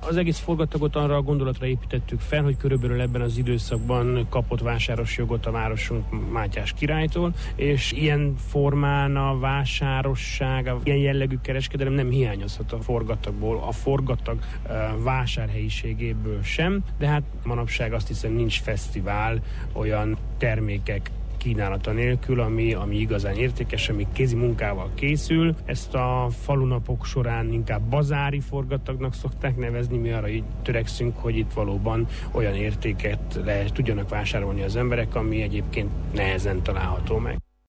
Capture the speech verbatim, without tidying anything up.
Az egész forgatagot arra a gondolatra építettük fel, hogy körülbelül ebben az időszakban kapott vásáros jogot a városunk Mátyás királytól, és ilyen formán a vásárosság, a ilyen jellegű kereskedelem nem hiányozhat a forgatagból, a forgatag uh, vásárhelyiségéből sem, de hát manapság azt hiszem nincs fesztivál olyan termékek kínálata nélkül, ami, ami igazán értékes, ami kézi munkával készül. Ezt a falunapok során inkább bazári forgatagnak szokták nevezni, mi arra így törekszünk, hogy itt valóban olyan értéket le tudjanak vásárolni az emberek, ami egyébként nehezen található meg.